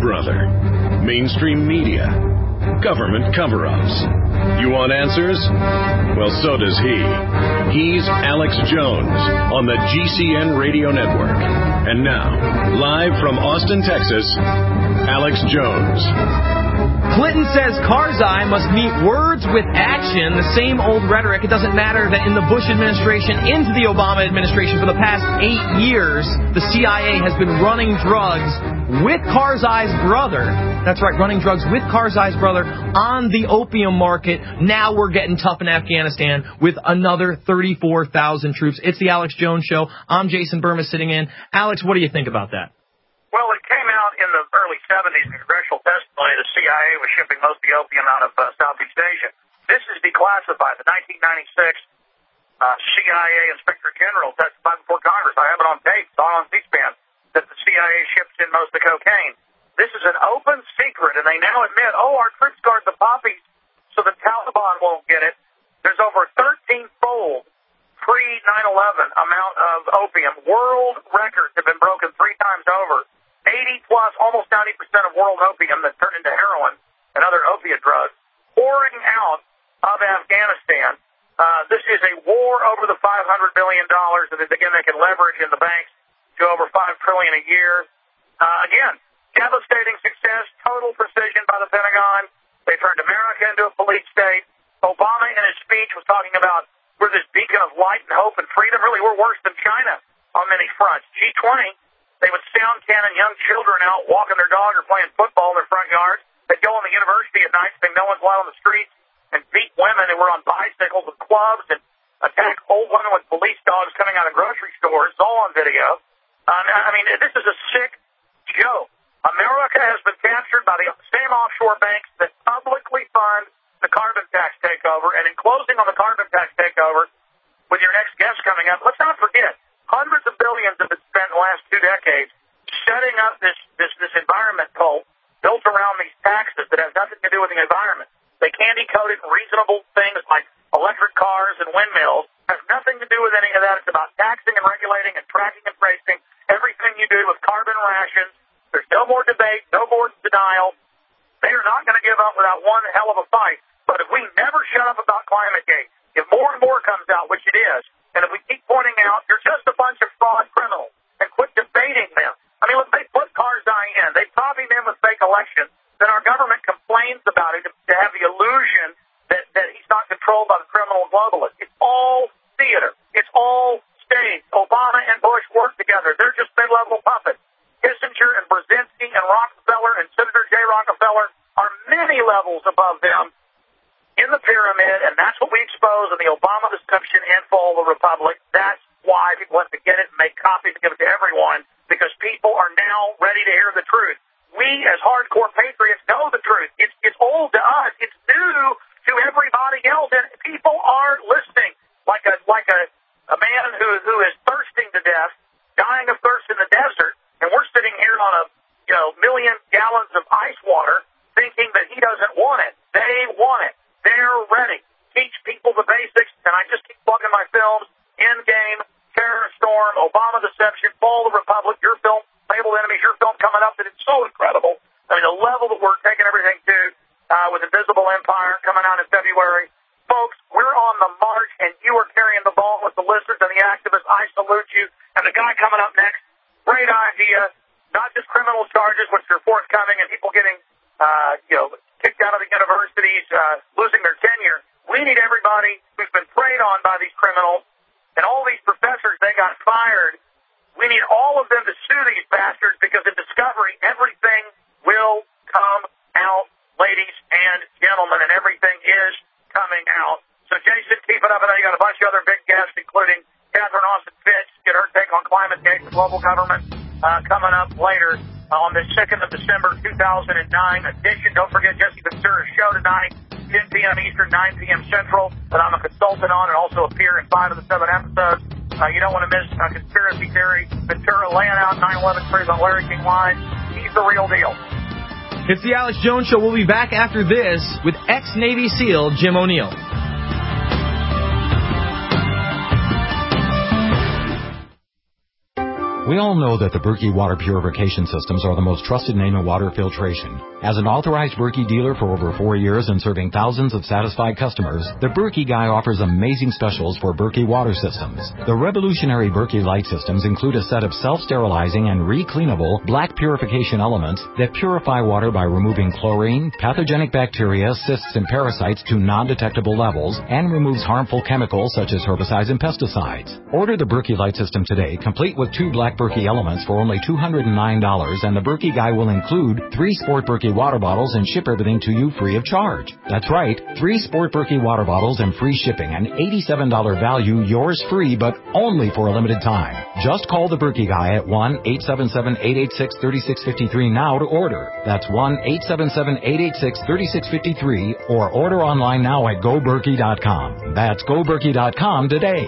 brother? Mainstream media? Government cover-ups? You want answers? Well, so does he. He's Alex Jones on the GCN Radio Network. And now, live from Austin, Texas, Alex Jones. Clinton says Karzai must meet words with action, the same old rhetoric. It doesn't matter that in the Bush administration into the Obama administration for the past 8 years, the CIA has been running drugs with Karzai's brother. That's right, running drugs with Karzai's brother on the opium market. Now we're getting tough in Afghanistan with another 34,000 troops. It's the Alex Jones Show. I'm Jason Burma sitting in. Alex, what do you think about that? Well, it came out in the early 70s in congressional testimony the CIA was shipping most of the opium out of Southeast Asia. This is declassified. The 1996 CIA Inspector General testified before Congress. I have it on tape. It's on C-SPAN that the CIA ships in most of the cocaine. This is an open secret, and they now admit, our troops guard the poppies so the Taliban won't get it. There's over 13-fold pre-9/11 amount of opium. World records have been broken 3 times over. 80-plus, almost 90% of world opium that turned into heroin and other opiate drugs pouring out of Afghanistan. This is a war over the $500 billion that, again, they can leverage in the banks to over $5 trillion a year. Again, devastating success, total precision by the Pentagon. They turned America into a police state. Obama, in his speech, was talking about we're this beacon of light and hope and freedom. Really, we're worse than China on many fronts. G20, they would sound cannon young children out walking their dog or playing football in their front yards. They'd go on the university at night, think no one's allowed on the streets, and beat women who were on bicycles with clubs and attack old women with police dogs coming out of grocery stores. It's all on video. I mean, this is a sick joke. America has been captured by the same offshore banks that publicly fund the carbon tax takeover. And in closing on the carbon tax takeover, with your next guest coming up, let's not forget, hundreds of billions have been spent in the last 2 decades setting up this environment cult built around these taxes that has nothing to do with the environment. They candy coat it in reasonable things like electric cars and windmills. It has nothing to do with any of that. It's about taxing and regulating and tracking and tracing everything you do with carbon rations. There's no more debate, no more denial. They are not going to give up without one hell of a fight. But if we never shut up about Climategate, if more and more comes out, which it is, and if we keep pointing out you're just a bunch of fraud criminals and quit debating them. I mean, look, they put Karzai in. They copy him with fake elections. Then our government complains about it to have the illusion that he's not controlled by the criminal globalists. It's all theater. It's all staged. Obama and Bush work together. They're just mid-level puppets. Kissinger and Brzezinski and Rockefeller and Senator J. Rockefeller are many levels above them in the pyramid, and that's what we expose in the Obama deception and fall of the Republic. That's why people have to get it and make copies and give it to everyone, because people are now ready to hear the truth. We, as hardcore patriots, know the truth. It's old to us. It's new to everybody else, and people are listening. Like a man who is thirsting to death, dying of thirst in the desert, and we're sitting here on a million gallons of ice water, thinking that he doesn't want it. They want it. They're ready. Teach people the basics, and I just keep plugging my films. Endgame, Terror Storm, Obama Deception, Fall of the Republic, your film, Labeled Enemies, your film coming up, that it's so incredible. I mean, the level that we're taking everything to with Invisible Empire coming out in February. Folks, we're on the march, and you are carrying the ball with the listeners and the activists. I salute you. And the guy coming up next, great idea. Not just criminal charges, which are forthcoming, and people getting kicked out of the universities, losing their tenure. We need everybody who's been preyed on by these criminals and all these professors they got fired. We need all of them to sue these bastards, because in discovery, everything will come out, ladies and gentlemen, and everything is coming out. So, Jason, keep it up. I know you got a bunch of other big guests, including Catherine Austin Fitch, get her take on Climategate, the global government, coming up later on the 2nd of December, 2009 edition. Don't forget Jesse Ventura's show tonight, 10 p.m. Eastern, 9 p.m. Central, that I'm a consultant on and also appear in 5 of the 7 episodes. You don't want to miss Conspiracy Theory. Ventura laying out 9/11 truth on Larry King Live. He's the real deal. It's the Alex Jones Show. We'll be back after this with ex-Navy SEAL Jim O'Neill. We all know that the Berkey water purification systems are the most trusted name in water filtration. As an authorized Berkey dealer for over 4 years and serving thousands of satisfied customers, the Berkey Guy offers amazing specials for Berkey water systems. The revolutionary Berkey Light systems include a set of self-sterilizing and re-cleanable black purification elements that purify water by removing chlorine, pathogenic bacteria, cysts, and parasites to non-detectable levels, and removes harmful chemicals such as herbicides and pesticides. Order the Berkey Light system today, complete with 2 black Berkey elements for only $209, and the Berkey Guy will include 3 Sport Berkey water bottles and ship everything to you free of charge. That's right, 3 Sport Berkey water bottles and free shipping, an $87 value, yours free, but only for a limited time. Just call the Berkey Guy at 1-877-886-3653 now to order. That's 1-877-886-3653, or order online now at GoBerkey.com. That's GoBerkey.com today.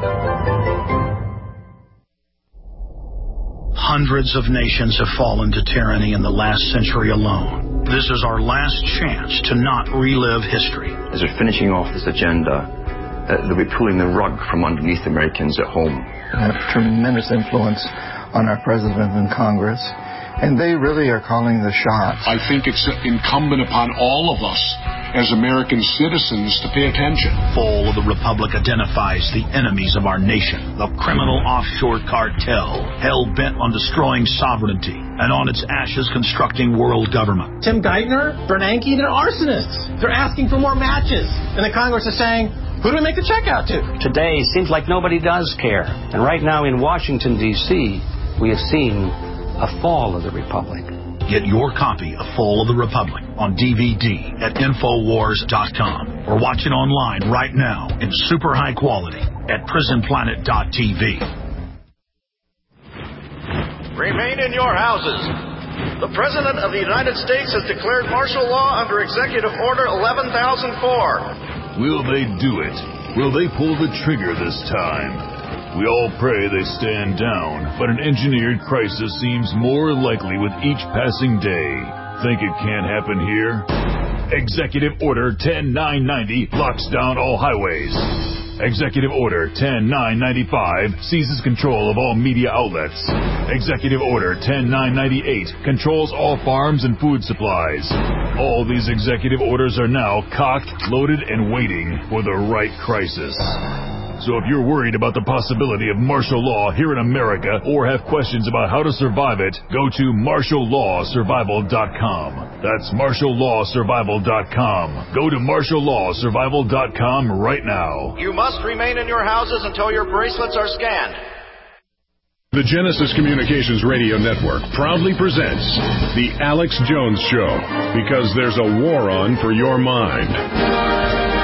Hundreds of nations have fallen to tyranny in the last century alone. This is our last chance to not relive history. As we're finishing off this agenda, they'll be pulling the rug from underneath Americans at home. They have tremendous influence on our president and Congress, and they really are calling the shots. I think it's incumbent upon all of us as American citizens to pay attention. Fall of the Republic identifies the enemies of our nation, the criminal offshore cartel, hell-bent on destroying sovereignty, and on its ashes constructing world government. Tim Geithner, Bernanke, they're arsonists. They're asking for more matches. And the Congress is saying, who do we make the check out to? Today seems like nobody does care. And right now in Washington, D.C., we have seen a fall of the Republic. Get your copy of Fall of the Republic on DVD at Infowars.com or watch it online right now in super high quality at PrisonPlanet.tv. Remain in your houses. The President of the United States has declared martial law under Executive Order 11,004. Will they do it? Will they pull the trigger this time? We all pray they stand down, but an engineered crisis seems more likely with each passing day. Think it can't happen here? Executive Order 10990 locks down all highways. Executive Order 10995 seizes control of all media outlets. Executive Order 10998 controls all farms and food supplies. All these executive orders are now cocked, loaded, and waiting for the right crisis. So if you're worried about the possibility of martial law here in America or have questions about how to survive it, go to martiallawsurvival.com. That's martiallawsurvival.com. Go to martiallawsurvival.com right now. You must remain in your houses until your bracelets are scanned. The Genesis Communications Radio Network proudly presents The Alex Jones Show, because there's a war on for your mind.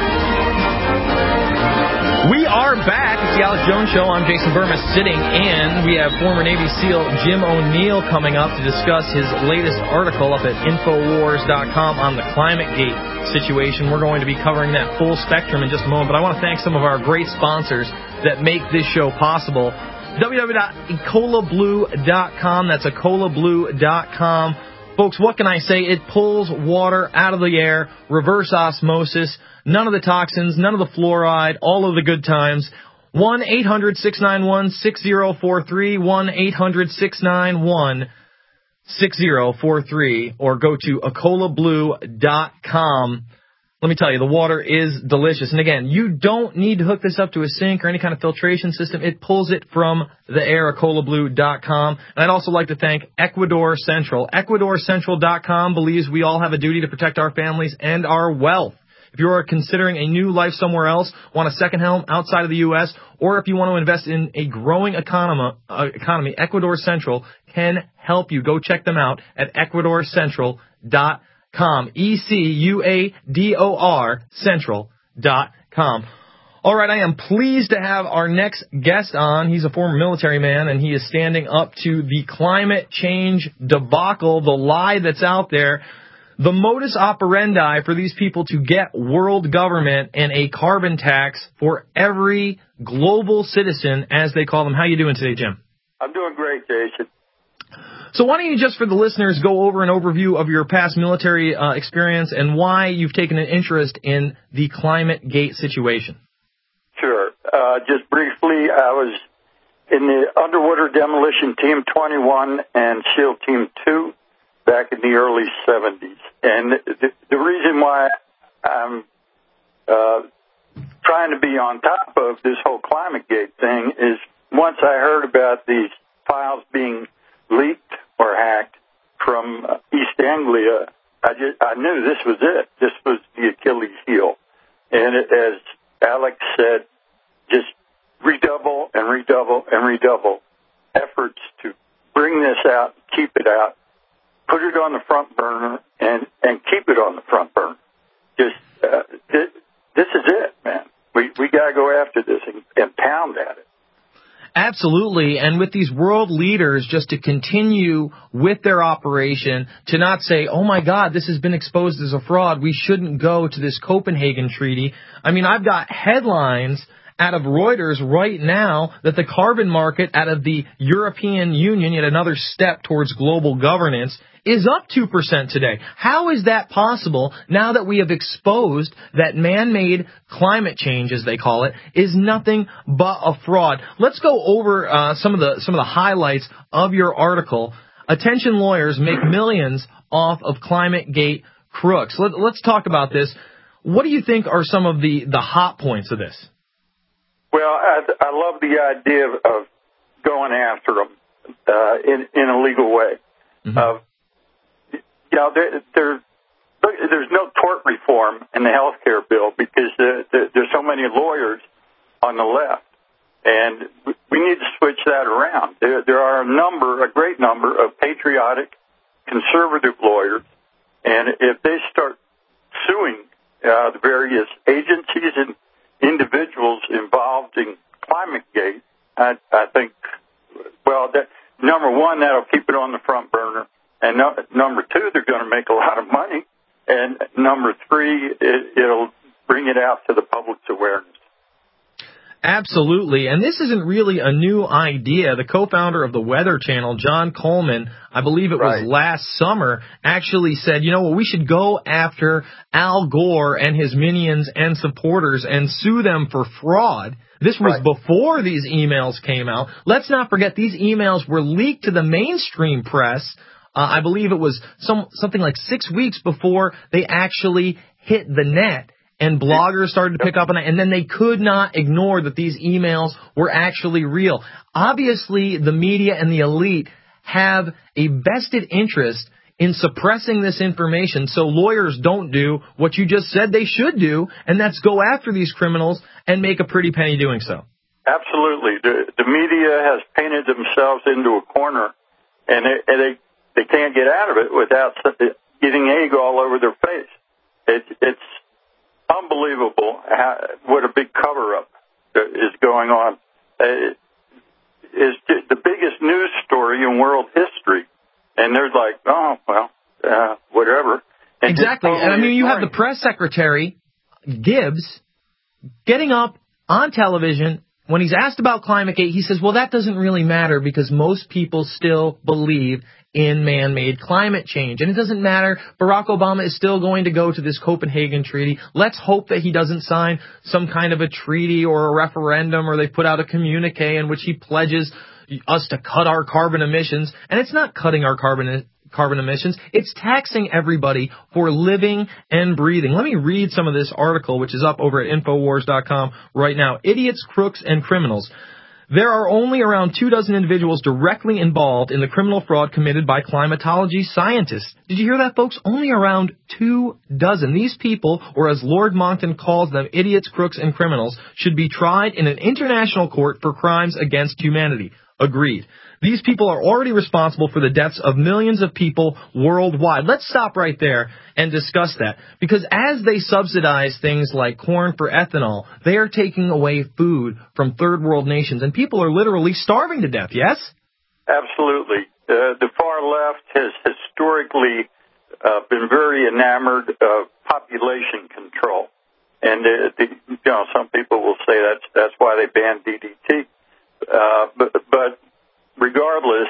We are back. It's the Alex Jones Show. I'm Jason Burma sitting in. We have former Navy SEAL Jim O'Neill coming up to discuss his latest article up at Infowars.com on the ClimateGate situation. We're going to be covering that full spectrum in just a moment, but I want to thank some of our great sponsors that make this show possible. www.ecolablue.com. That's ecolablue.com. Folks, what can I say? It pulls water out of the air, reverse osmosis, none of the toxins, none of the fluoride, all of the good times. 1-800-691-6043, 1-800-691-6043, or go to ecolablue.com. Let me tell you, the water is delicious. And again, you don't need to hook this up to a sink or any kind of filtration system. It pulls it from the air, ecolablue.com. And I'd also like to thank Ecuador Central. EcuadorCentral.com believes we all have a duty to protect our families and our wealth. If you are considering a new life somewhere else, want a second home outside of the U.S., or if you want to invest in a growing economy, Ecuador Central can help you. Go check them out at EcuadorCentral.com. ECUADOR Central.com. All right, I am pleased to have our next guest on. He's a former military man, and he is standing up to the climate change debacle, the lie that's out there, the modus operandi for these people to get world government and a carbon tax for every global citizen, as they call them. How you doing today, Jim? I'm doing great, Jason. So why don't you just, for the listeners, go over an overview of your past military experience and why you've taken an interest in the ClimateGate situation? Sure. Just briefly, I was in the Underwater Demolition Team 21 and SEAL Team 2 back in the early 70s. And the reason why I'm trying to be on top of this whole ClimateGate thing is once I heard about these files being leaked or hacked from East Anglia, I knew this was it. This was the Achilles heel. And as Alex said, just redouble and redouble and redouble efforts to bring this out, keep it out, put it on the front burner, and keep it on the front burner. Just this is it, man. We got to go after this and pound at it. Absolutely, and with these world leaders just to continue with their operation, to not say, oh my God, this has been exposed as a fraud, we shouldn't go to this Copenhagen Treaty. I mean, I've got headlines out of Reuters right now that the carbon market out of the European Union, yet another step towards global governance, is up 2% today. How is that possible now that we have exposed that man-made climate change, as they call it, is nothing but a fraud? Let's go over some of the highlights of your article. Attention lawyers make millions off of ClimateGate crooks. Let's talk about this. What do you think are some of the hot points of this? Well, I love the idea of going after them in a legal way. Mm-hmm. There's no tort reform in the health care bill because there's so many lawyers on the left, and we need to switch that around. There are a great number of patriotic, conservative lawyers, and if they start suing the various agencies and individuals involved in ClimateGate, I think, well, number one, that'll keep it on the front burner. And number two, they're going to make a lot of money. And number three, it'll bring it out to the public's awareness. Absolutely. And this isn't really a new idea. The co-founder of the Weather Channel, John Coleman, I believe it was last summer, actually said, you know what, we should go after Al Gore and his minions and supporters and sue them for fraud. This was before these emails came out. Let's not forget these emails were leaked to the mainstream press. I believe it was something like 6 weeks before they actually hit the net. And bloggers started to pick up on it, and then they could not ignore that these emails were actually real. Obviously, the media and the elite have a vested interest in suppressing this information so lawyers don't do what you just said they should do, and that's go after these criminals and make a pretty penny doing so. Absolutely. The media has painted themselves into a corner, and they can't get out of it without getting egg all over their face. It's unbelievable what a big cover-up is going on. It's the biggest news story in world history, and they're like, oh, well, whatever. And exactly, and I mean, you have the press secretary, Gibbs, getting up on television. When he's asked about ClimateGate, he says, well, that doesn't really matter because most people still believe in man-made climate change. And it doesn't matter. Barack Obama is still going to go to this Copenhagen Treaty. Let's hope that he doesn't sign some kind of a treaty or a referendum or they put out a communique in which he pledges us to cut our carbon emissions. And it's not cutting our carbon emissions. It's taxing everybody for living and breathing. Let me read some of this article, which is up over at Infowars.com right now. Idiots, crooks, and criminals. There are only around 24 individuals directly involved in the criminal fraud committed by climatology scientists. Did you hear that, folks? Only around 24. These people, or as Lord Monckton calls them, idiots, crooks, and criminals, should be tried in an international court for crimes against humanity. Agreed. These people are already responsible for the deaths of millions of people worldwide. Let's stop right there and discuss that. Because as they subsidize things like corn for ethanol, they are taking away food from third world nations. And people are literally starving to death, yes? Absolutely. The far left has historically been very enamored of population control. And some people will say that's why they banned DDT. But regardless,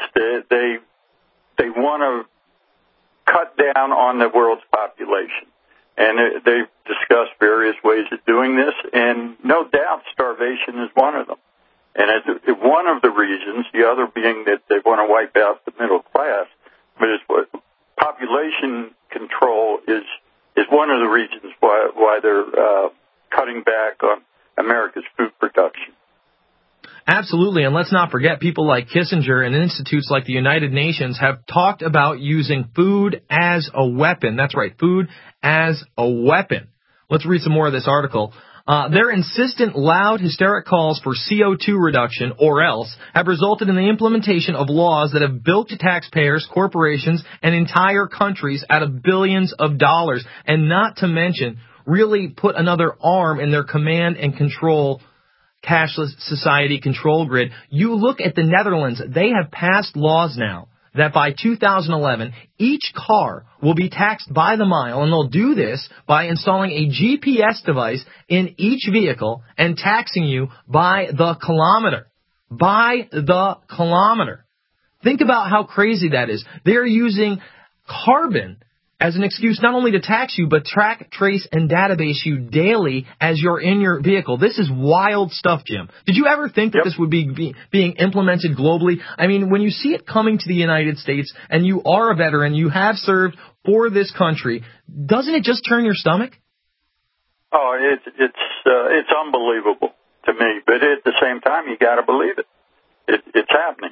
they want to cut down on the world's population, and they've discussed various ways of doing this, and no doubt starvation is one of them. And it's one of the reasons, the other being that they want to wipe out the middle class, but it's what population control is one of the reasons why they're cutting back on America's food production. Absolutely, and let's not forget people like Kissinger and institutes like the United Nations have talked about using food as a weapon. That's right, food as a weapon. Let's read some more of this article. Their insistent, loud, hysteric calls for CO2 reduction, or else, have resulted in the implementation of laws that have bilked taxpayers, corporations, and entire countries out of billions of dollars, and not to mention really put another arm in their command and control cashless society control grid. You look at the Netherlands, they have passed laws now that by 2011, each car will be taxed by the mile, and they'll do this by installing a GPS device in each vehicle and taxing you by the kilometer. By the kilometer. Think about how crazy that is. They're using carbon as an excuse not only to tax you, but track, trace, and database you daily as you're in your vehicle. This is wild stuff, Jim. Did you ever think that this would be being implemented globally? I mean, when you see it coming to the United States and you are a veteran, you have served for this country, doesn't it just turn your stomach? Oh, it's unbelievable to me, but at the same time, you got to believe it. It's happening.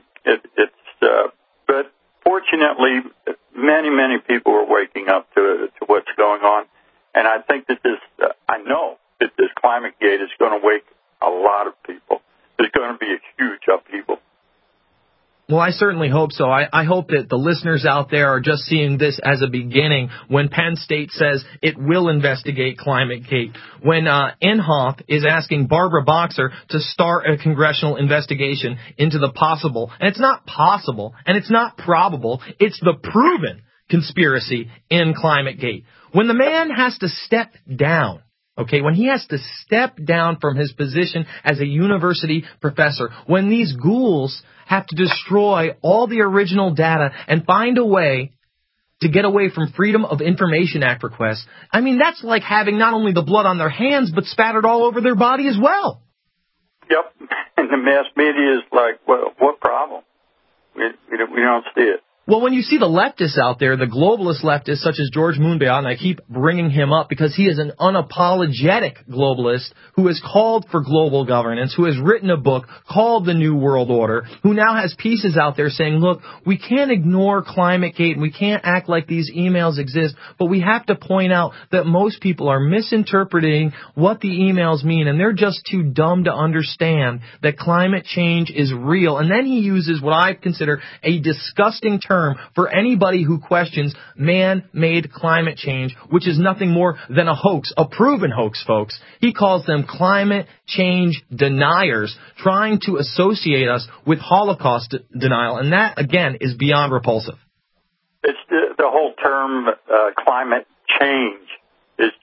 But fortunately, many people are waking up to what's going on, and I think that I know that this climate gate is going to wake a lot of people. There's going to be a huge upheaval. Well, I certainly hope so. I hope that the listeners out there are just seeing this as a beginning when Penn State says it will investigate ClimateGate, when Inhofe is asking Barbara Boxer to start a congressional investigation into the possible, and it's not possible, and it's not probable, it's the proven conspiracy in ClimateGate. When the man has to step down, when he has to step down from his position as a university professor, when these ghouls have to destroy all the original data and find a way to get away from Freedom of Information Act requests, I mean, that's like having not only the blood on their hands, but spattered all over their body as well. Yep, and the mass media is like, well, what problem? We don't see it. Well, when you see the leftists out there, the globalist leftists such as George Monbiot, and I keep bringing him up because he is an unapologetic globalist who has called for global governance, who has written a book called The New World Order, who now has pieces out there saying, look, we can't ignore ClimateGate and we can't act like these emails exist, but we have to point out that most people are misinterpreting what the emails mean, and they're just too dumb to understand that climate change is real. And then he uses what I consider a disgusting term for anybody who questions man-made climate change, which is nothing more than a hoax, a proven hoax, folks. He calls them climate change deniers, trying to associate us with Holocaust denial, and that, again, is beyond repulsive. It's the whole term climate change. It's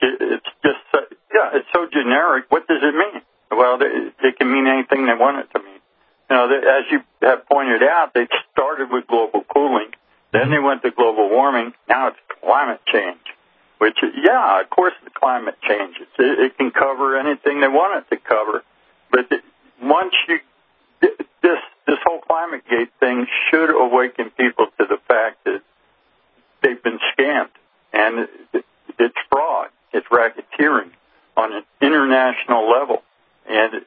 so generic. What does it mean? Well, it can mean anything they want it to mean. As you have pointed out, they started with global cooling, then they went to global warming, now it's climate change, which, of course it's climate change. It can cover anything they want it to cover, but once this whole ClimateGate thing should awaken people to the fact that they've been scammed, and it's fraud, it's racketeering on an international level, and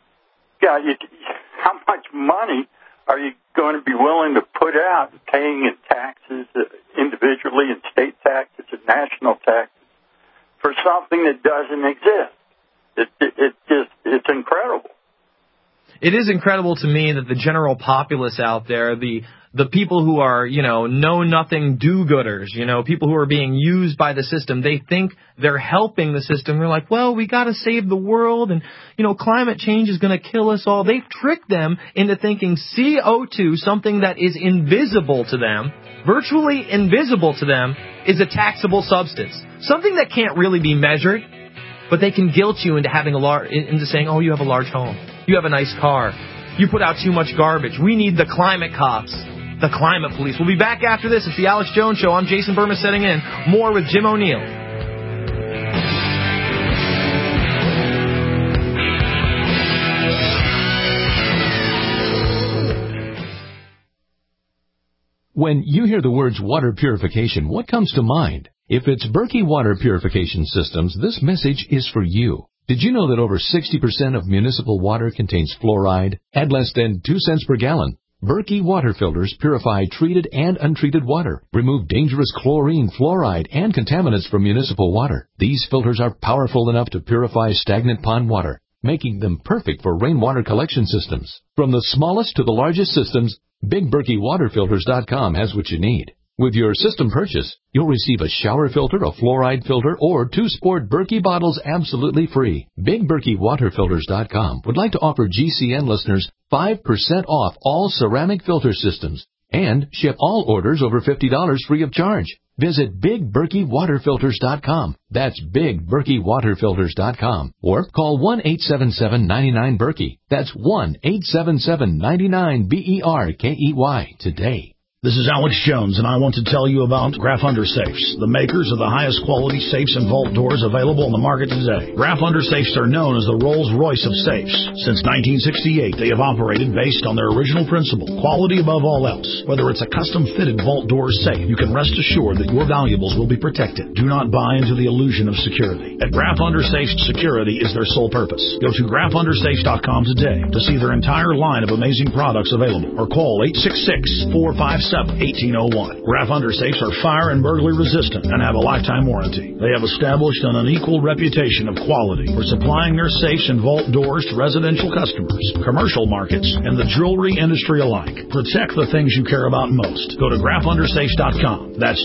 how much money are you going to be willing to put out paying in taxes individually and state taxes and national taxes for something that doesn't exist? It's incredible. It is incredible to me that the general populace out there, the people who are, know-nothing do-gooders, people who are being used by the system, they think they're helping the system. They're like, well, we got to save the world, and, climate change is going to kill us all. They've tricked them into thinking CO2, something that is invisible to them, virtually invisible to them, is a taxable substance, something that can't really be measured, but they can guilt you into into saying, oh, you have a large home, you have a nice car, you put out too much garbage, we need the climate cops. The climate police. We'll be back after this. It's the Alex Jones Show. I'm Jason Burma setting in. More with Jim O'Neill. When you hear the words water purification, what comes to mind? If it's Berkey Water Purification Systems, this message is for you. Did you know that over 60% of municipal water contains fluoride at less than 2 cents per gallon? Berkey water filters purify treated and untreated water, remove dangerous chlorine, fluoride, and contaminants from municipal water. These filters are powerful enough to purify stagnant pond water, making them perfect for rainwater collection systems. From the smallest to the largest systems, BigBerkeyWaterFilters.com has what you need. With your system purchase, you'll receive a shower filter, a fluoride filter, or 2 sport Berkey bottles absolutely free. BigBerkeyWaterFilters.com would like to offer GCN listeners 5% off all ceramic filter systems and ship all orders over $50 free of charge. Visit BigBerkeyWaterFilters.com. That's BigBerkeyWaterFilters.com. Or call 1-877-99-BERKEY. That's 1-877-99-BERKEY today. This is Alex Jones, and I want to tell you about Graf Undersafes, the makers of the highest quality safes and vault doors available on the market today. Graf Undersafes are known as the Rolls-Royce of safes. Since 1968, they have operated based on their original principle, quality above all else. Whether it's a custom-fitted vault door safe, you can rest assured that your valuables will be protected. Do not buy into the illusion of security. At Graf Undersafes, security is their sole purpose. Go to grafundrsafes.com today to see their entire line of amazing products available, or call 866-457-1801. Graf Undersafes are fire and burglary resistant and have a lifetime warranty. They have established an unequaled reputation of quality for supplying their safes and vault doors to residential customers, commercial markets, and the jewelry industry alike. Protect the things you care about most. Go to grafundrsafes.com. That's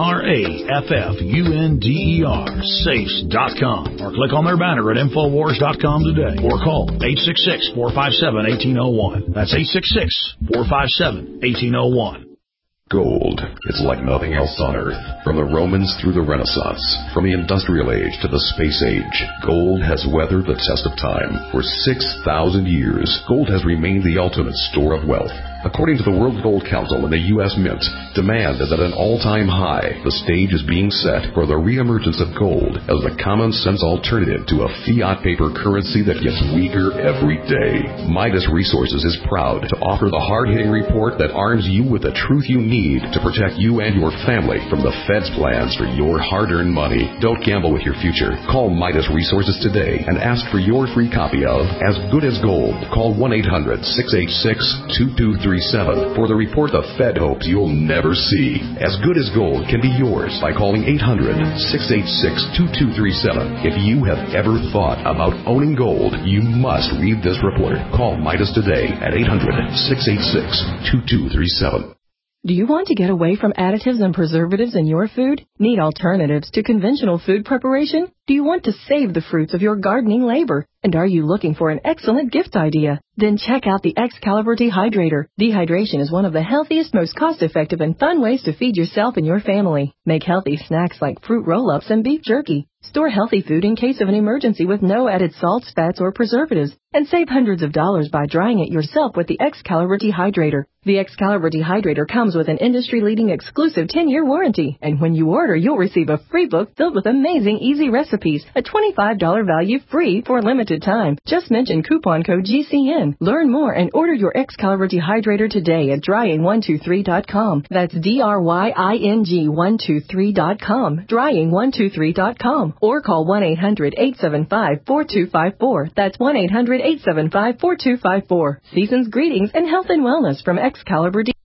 GRAFFUNDER Safes.com. Or click on their banner at Infowars.com today. Or call 866-457-1801. That's 866-457-1801. Gold. It's like nothing else on Earth. From the Romans through the Renaissance, from the Industrial Age to the Space Age, gold has weathered the test of time. For 6,000 years, gold has remained the ultimate store of wealth. According to the World Gold Council and the U.S. Mint, demand is at an all-time high. The stage is being set for the reemergence of gold as the common-sense alternative to a fiat paper currency that gets weaker every day. Midas Resources is proud to offer the hard-hitting report that arms you with the truth you need to protect you and your family from the Fed's plans for your hard-earned money. Don't gamble with your future. Call Midas Resources today and ask for your free copy of As Good as Gold. Call 1-800-686-2237 for the report the Fed hopes you'll never see. As Good as Gold can be yours by calling 800-686-2237. If you have ever thought about owning gold, you must read this report. Call Midas today at 800-686-2237. Do you want to get away from additives and preservatives in your food? Need alternatives to conventional food preparation? Do you want to save the fruits of your gardening labor? And are you looking for an excellent gift idea? Then check out the Excalibur Dehydrator. Dehydration is one of the healthiest, most cost-effective, and fun ways to feed yourself and your family. Make healthy snacks like fruit roll-ups and beef jerky. Store healthy food in case of an emergency with no added salts, fats, or preservatives. And save hundreds of dollars by drying it yourself with the Excalibur Dehydrator. The Excalibur Dehydrator comes with an industry-leading exclusive 10-year warranty. And when you order, you'll receive a free book filled with amazing easy recipes. A $25 value free for a limited time. Just mention coupon code GCN. Learn more and order your Excalibur Dehydrator today at drying123.com. That's DRYING123.com. Drying123.com. Or call 1-800-875-4254. That's 1-800-875-4254. Season's greetings and health and wellness from Excalibur D.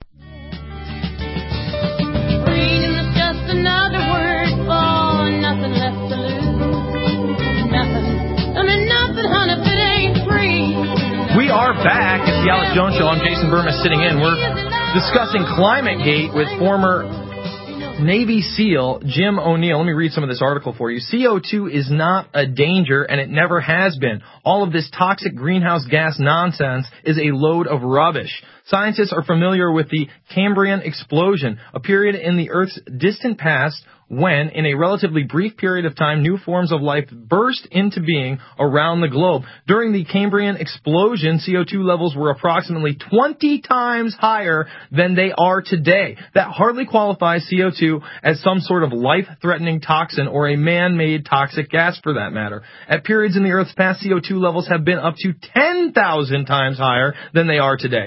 Freedom is just another word for nothing left to lose. Nothing. I mean, nothing, honey, if it ain't free. We are back. It's the Alex Jones Show. I'm Jason Burma sitting in. We're discussing ClimateGate with former Navy SEAL Jim O'Neill. Let me read some of this article for you. CO2 is not a danger, and it never has been. All of this toxic greenhouse gas nonsense is a load of rubbish. Scientists are familiar with the Cambrian explosion, a period in the Earth's distant past when, in a relatively brief period of time, new forms of life burst into being around the globe. During the Cambrian explosion, CO2 levels were approximately 20 times higher than they are today. That hardly qualifies CO2 as some sort of life-threatening toxin or a man-made toxic gas for that matter. At periods in the Earth's past, CO2 levels have been up to 10,000 times higher than they are today. I'm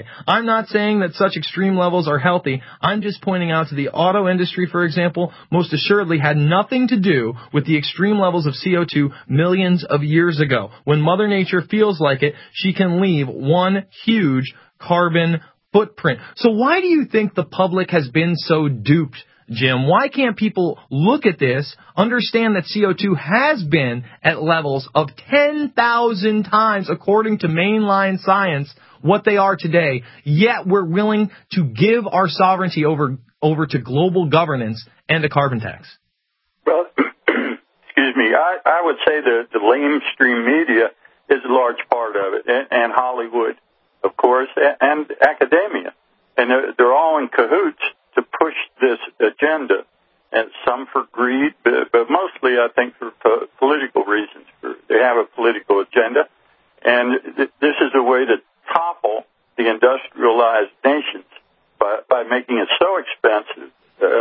not saying that such extreme levels are healthy. I'm just pointing out to the auto industry, for example, most assuredly had nothing to do with the extreme levels of CO2 millions of years ago. When Mother Nature feels like it, she can leave one huge carbon footprint. So why do you think the public has been so duped, Jim? Why can't people look at this, understand that CO2 has been at levels of 10,000 times, according to mainline science, what they are today, yet we're willing to give our sovereignty over to global governance and a carbon tax? Well, excuse me, I would say that the mainstream media is a large part of it, and Hollywood, of course, and academia. And they're all in cahoots to push this agenda, and some for greed, but mostly, I think, for political reasons. They have a political agenda, and this is a way to topple the industrialized nations by making it so expensive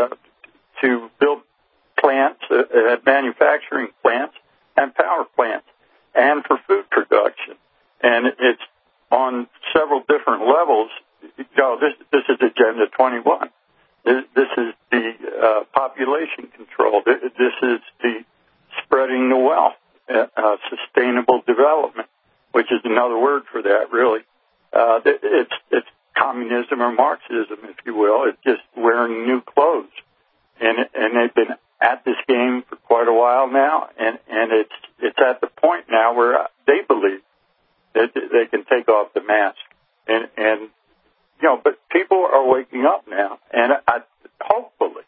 to build plants, manufacturing plants, and power plants, and for food production. And it's on several different levels. This is Agenda 21. This is the population control. This is the spreading the wealth, sustainable development, which is another word for that, really. It's communism or Marxism, if you will. It's just wearing new clothes. And they've been at this game for quite a while now, and it's at the point now where they believe that they can take off the mask. And but people are waking up now, and hopefully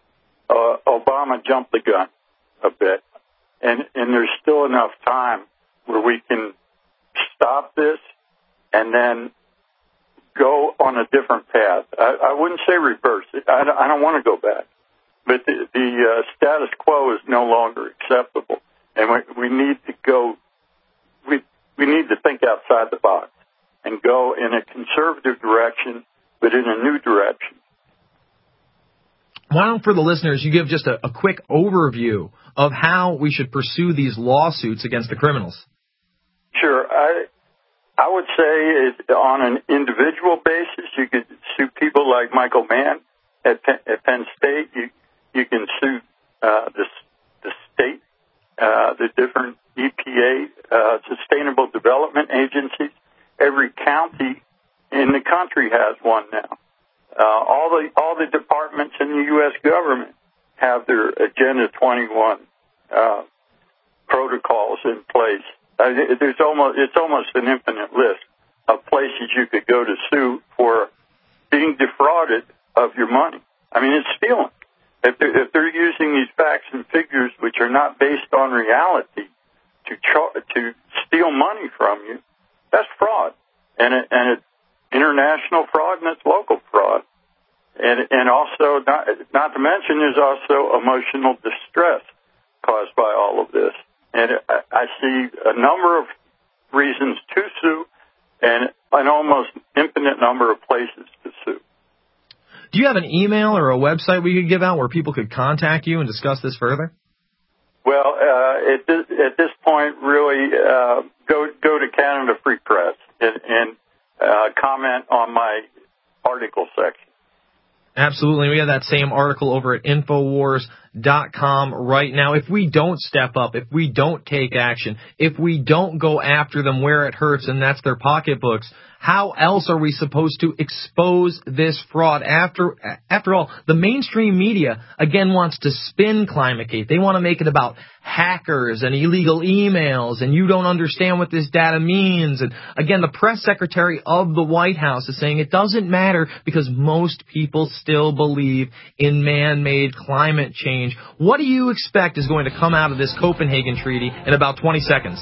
Obama jumped the gun a bit, and there's still enough time where we can stop this and then go on a different path. I wouldn't say reverse it. I don't want to go back, but the status quo is no longer acceptable, and we need to go. We need to think outside the box and go in a conservative direction, but in a new direction. Why don't, for the listeners, you give just a quick overview of how we should pursue these lawsuits against the criminals? Sure. I would say on an individual basis, you could sue people like Michael Mann at Penn State. You can sue the state, the different EPA, sustainable development agencies. Every county in the country has one now. All the departments in the U.S. government have their Agenda 21 protocols in place. It's almost an infinite list of places you could go to sue for being defrauded of your money. I mean, it's stealing. If they're using these facts and figures which are not based on reality to steal money from you, that's fraud, and it's international fraud and it's local fraud, and also not to mention there's also emotional distress caused by all of this, and I see a number of reasons to sue and an almost infinite number of places to sue. Do you have an email or a website we could give out where people could contact you and discuss this further? Well, at this point, really, go to Canada Free Press and comment on my article section. Absolutely. We have that same article over at Infowars.com right now. If we don't step up, if we don't take action, if we don't go after them where it hurts, and that's their pocketbooks, how else are we supposed to expose this fraud? After all, the mainstream media, again, wants to spin ClimateGate. They want to make it about hackers and illegal emails, and you don't understand what this data means. And again, the press secretary of the White House is saying it doesn't matter because most people still believe in man-made climate change. What do you expect is going to come out of this Copenhagen Treaty in about 20 seconds?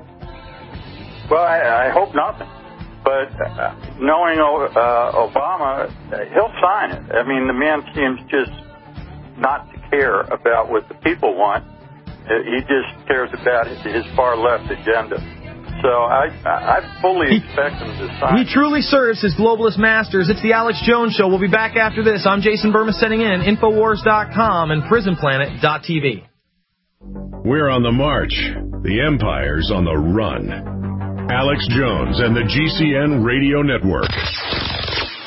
Well, I hope nothing. But knowing Obama, he'll sign it. I mean, the man seems just not to care about what the people want. He just cares about his far-left agenda. So I fully expect him to sign it. He truly serves his globalist masters. It's the Alex Jones Show. We'll be back after this. I'm Jason Burma sending in Infowars.com and PrisonPlanet.tv. We're on the march. The Empire's on the run. Alex Jones and the GCN Radio Network.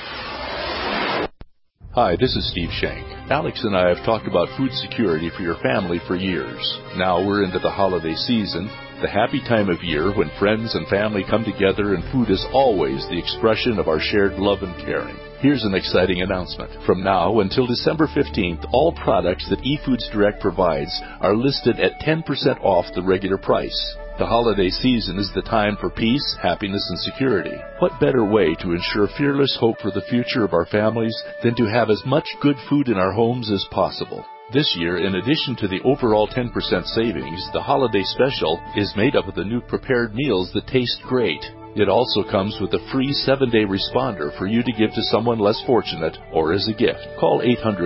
Hi, this is Steve Shank. Alex and I have talked about food security for your family for years. Now we're into the holiday season, the happy time of year when friends and family come together and food is always the expression of our shared love and caring. Here's an exciting announcement. From now until December 15th, all products that eFoods Direct provides are listed at 10% off the regular price. The holiday season is the time for peace, happiness, and security. What better way to ensure fearless hope for the future of our families than to have as much good food in our homes as possible? This year, in addition to the overall 10% savings, the holiday special is made up of the new prepared meals that taste great. It also comes with a free 7-day responder for you to give to someone less fortunate or as a gift. Call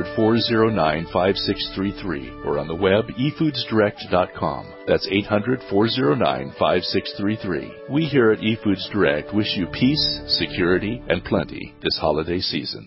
800-409-5633 or on the web efoodsdirect.com. That's 800-409-5633. We here at eFoods Direct wish you peace, security, and plenty this holiday season.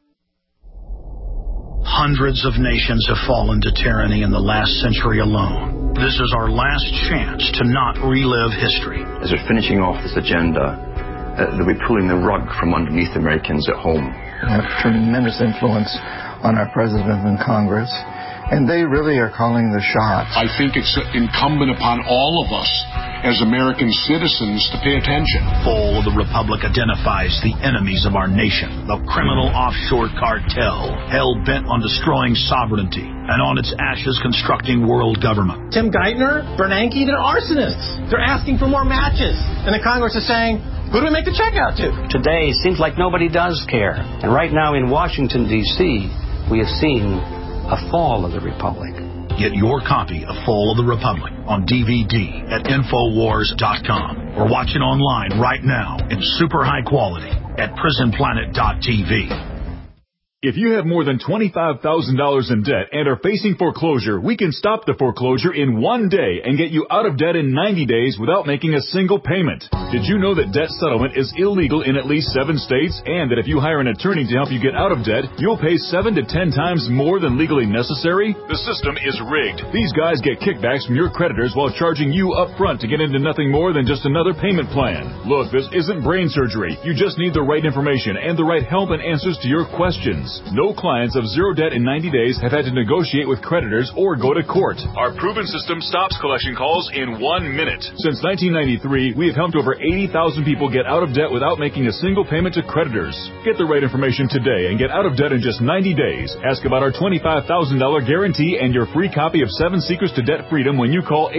Hundreds of nations have fallen to tyranny in the last century alone. This is our last chance to not relive history. As they're finishing off this agenda, they'll be pulling the rug from underneath Americans at home. We have tremendous influence on our president and Congress, and they really are calling the shots. I think it's incumbent upon all of us as American citizens to pay attention. Fall of the Republic identifies the enemies of our nation, the criminal offshore cartel, hell-bent on destroying sovereignty, and on its ashes constructing world government. Tim Geithner, Bernanke, they're arsonists. They're asking for more matches. And the Congress is saying, who do we make the check out to? Today, it seems like nobody does care. And right now in Washington, D.C., we have seen a fall of the Republic. Get your copy of Fall of the Republic on DVD at Infowars.com or watch it online right now in super high quality at PrisonPlanet.tv. If you have more than $25,000 in debt and are facing foreclosure, we can stop the foreclosure in 1 day and get you out of debt in 90 days without making a single payment. Did you know that debt settlement is illegal in at least 7 states, and that if you hire an attorney to help you get out of debt, you'll pay 7 to 10 times more than legally necessary? The system is rigged. These guys get kickbacks from your creditors while charging you up front to get into nothing more than just another payment plan. Look, this isn't brain surgery. You just need the right information and the right help and answers to your questions. No clients of zero debt in 90 days have had to negotiate with creditors or go to court. Our proven system stops collection calls in 1 minute. Since 1993, we have helped over 80,000 people get out of debt without making a single payment to creditors. Get the right information today and get out of debt in just 90 days. Ask about our $25,000 guarantee and your free copy of 7 Secrets to Debt Freedom when you call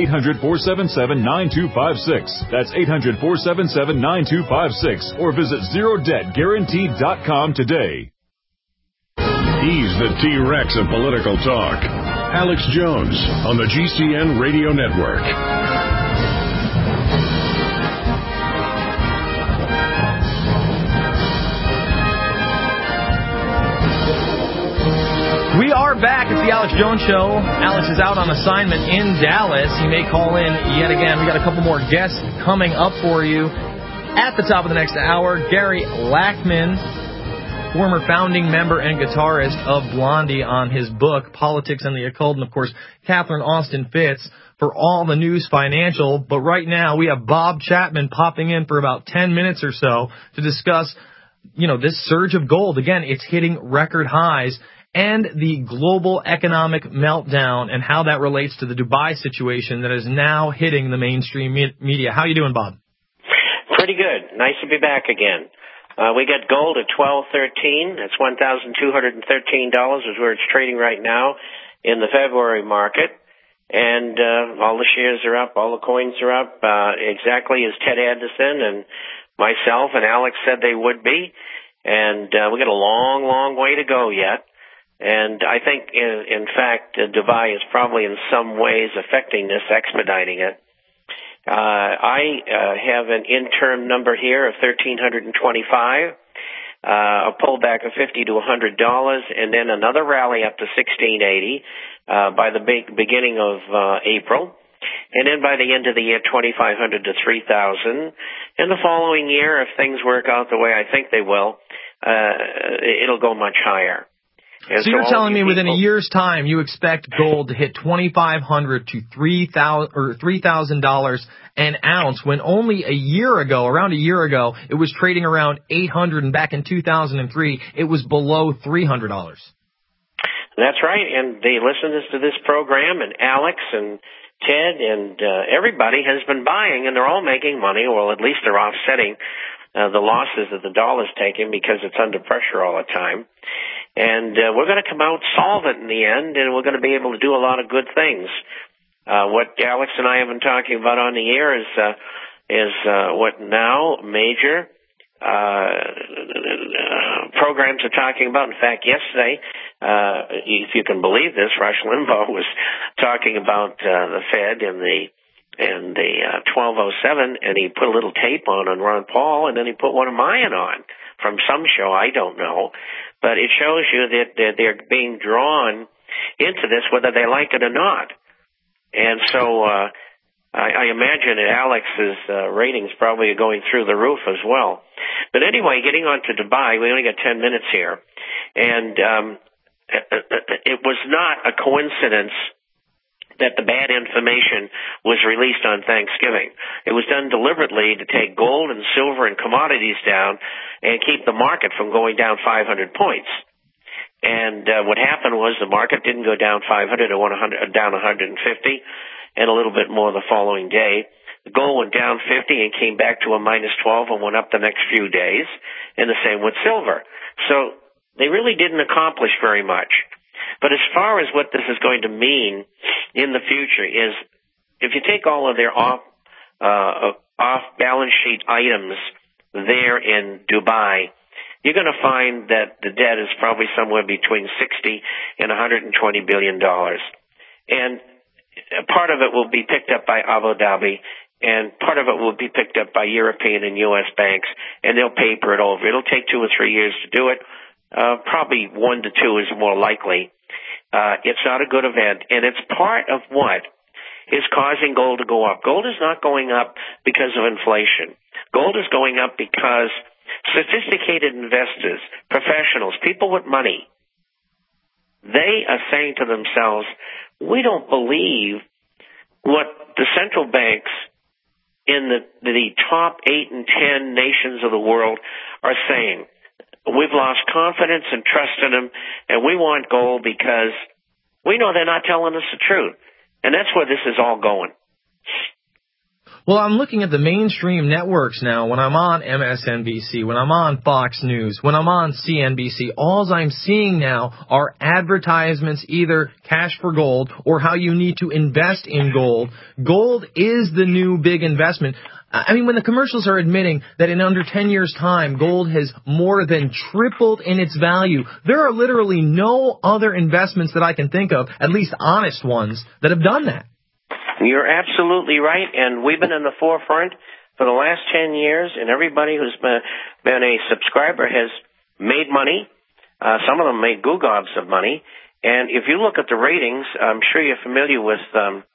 800-477-9256. That's 800-477-9256 or visit ZeroDebtGuaranteed.com today. He's the T-Rex of political talk. Alex Jones on the GCN Radio Network. We are back. It's the Alex Jones Show. Alex is out on assignment in Dallas. He may call in yet again. We got a couple more guests coming up for you. At the top of the next hour, Gary Lackman, former founding member and guitarist of Blondie, on his book, Politics and the Occult. And, of course, Catherine Austin Fitts for all the news financial. But right now we have Bob Chapman popping in for about 10 minutes or so to discuss, this surge of gold. Again, it's hitting record highs, and the global economic meltdown and how that relates to the Dubai situation that is now hitting the mainstream media. How you doing, Bob? Pretty good. Nice to be back again. We got gold at $1,213. That's $1,213 is where it's trading right now in the February market. And all the shares are up, all the coins are up, exactly as Ted Anderson and myself and Alex said they would be. And we got a long, long way to go yet. And I think, in fact, Dubai is probably in some ways affecting this, expediting it. I have an interim number here of $1,325, a pullback of $50 to $100, and then another rally up to $1,680 by the beginning of April, and then by the end of the year, $2,500 to $3,000. And the following year, if things work out the way I think they will, it'll go much higher. So you're telling me within a year's time you expect gold to hit $2,500 to $3,000 an ounce, when only around a year ago, it was trading around $800, and back in 2003 it was below $300. That's right, and the listeners to this program, and Alex and Ted and everybody has been buying, and they're all making money, or at least they're offsetting the losses that the dollar's taking because it's under pressure all the time. And we're going to come out solvent in the end, and we're going to be able to do a lot of good things. What Alex and I have been talking about on the air is what now major programs are talking about. In fact, yesterday, if you can believe this, Rush Limbaugh was talking about the Fed and the 1207, and he put a little tape on Ron Paul, and then he put one of mine on from some show, I don't know. But it shows you that they're being drawn into this whether they like it or not. And so I imagine that Alex's ratings probably are going through the roof as well. But anyway, getting on to Dubai, we only got 10 minutes here. And it was not a coincidence that the bad information was released on Thanksgiving. It was done deliberately to take gold and silver and commodities down and keep the market from going down 500 points. And what happened was the market didn't go down 500, it went down 150 and a little bit more the following day. The gold went down 50 and came back to a minus 12 and went up the next few days, and the same with silver. So they really didn't accomplish very much. But as far as what this is going to mean in the future is, if you take all of their off-balance sheet items there in Dubai, you're going to find that the debt is probably somewhere between $60 and $120 billion. And part of it will be picked up by Abu Dhabi, and part of it will be picked up by European and U.S. banks, and they'll paper it over. It'll take 2 or 3 years to do it. Probably 1 to 2 is more likely. It's not a good event, and it's part of what is causing gold to go up. Gold is not going up because of inflation. Gold is going up because sophisticated investors, professionals, people with money, they are saying to themselves, we don't believe what the central banks in the top 8 and 10 nations of the world are saying. We've lost confidence and trust in them, and we want gold because we know they're not telling us the truth. And that's where this is all going. Well, I'm looking at the mainstream networks now. When I'm on MSNBC, when I'm on Fox News, when I'm on CNBC, all I'm seeing now are advertisements, either cash for gold or how you need to invest in gold. Gold is the new big investment. I mean, when the commercials are admitting that in under 10 years' time, gold has more than tripled in its value, there are literally no other investments that I can think of, at least honest ones, that have done that. You're absolutely right, and we've been in the forefront for the last 10 years, and everybody who's been a subscriber has made money. Some of them made goo-gobs of money. And if you look at the ratings, I'm sure you're familiar with the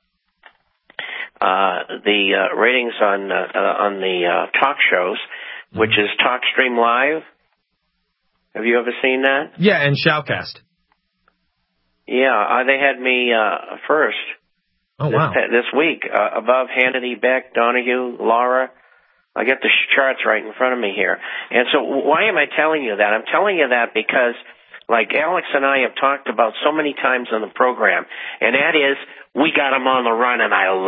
ratings on the talk shows, which is TalkStream Live. Have you ever seen that? Yeah, and Shoutcast. Yeah, they had me first. Oh, wow. This week, above Hannity, Beck, Donahue, Laura. I get the charts right in front of me here. And so why am I telling you that? I'm telling you that because, like Alex and I have talked about so many times on the program, and that is, we got them on the run, and I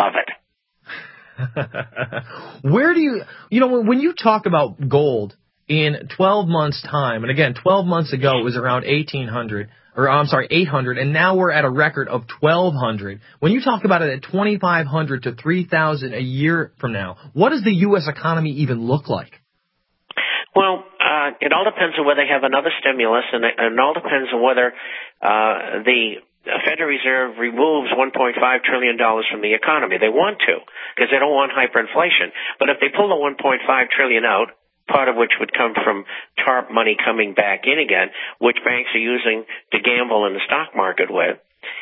love it. Where do you know, when you talk about gold in 12 months' time, and again, 12 months ago it was around 800, and now we're at a record of 1,200. When you talk about it at 2,500 to 3,000 a year from now, what does the U.S. economy even look like? Well, it all depends on whether they have another stimulus, and it all depends on whether the Federal Reserve removes $1.5 trillion from the economy. They want to, because they don't want hyperinflation. But if they pull the $1.5 trillion out, part of which would come from TARP money coming back in again, which banks are using to gamble in the stock market with.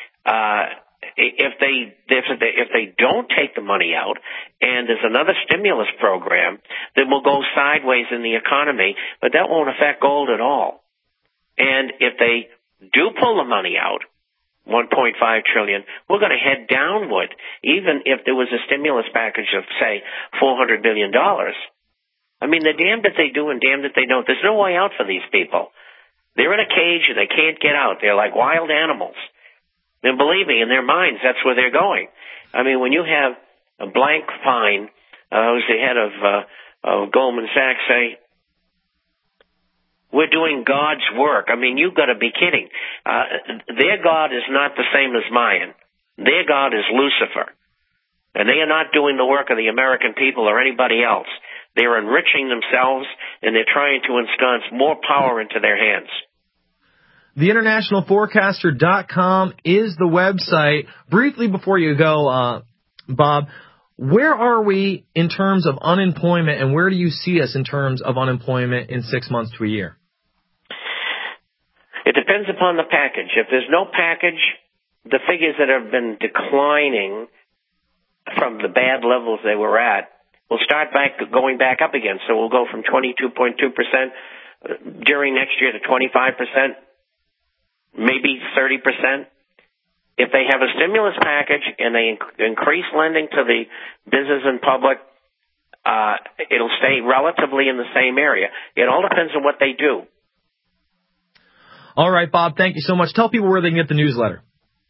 If they don't take the money out and there's another stimulus program, then we'll go sideways in the economy, but that won't affect gold at all. And if they do pull the money out, $1.5 trillion, we're going to head downward, even if there was a stimulus package of, say, $400 billion. I mean, they're damned if they do and damned if they don't. There's no way out for these people. They're in a cage and they can't get out. They're like wild animals. And believe me, in their minds, that's where they're going. I mean, when you have a Blank Fine, who's the head of Goldman Sachs, say, we're doing God's work. I mean, you've got to be kidding. Their God is not the same as mine. Their God is Lucifer. And they are not doing the work of the American people or anybody else. They're enriching themselves, and they're trying to ensconce more power into their hands. TheInternationalForecaster.com is the website. Briefly before you go, Bob, where are we in terms of unemployment, and where do you see us in terms of unemployment in 6 months to a year? It depends upon the package. If there's no package, the figures that have been declining from the bad levels they were at will start going back up again. So we'll go from 22.2% during next year to 25%, maybe 30%. If they have a stimulus package and they increase lending to the business and public, it'll stay relatively in the same area. It all depends on what they do. All right, Bob, thank you so much. Tell people where they can get the newsletter.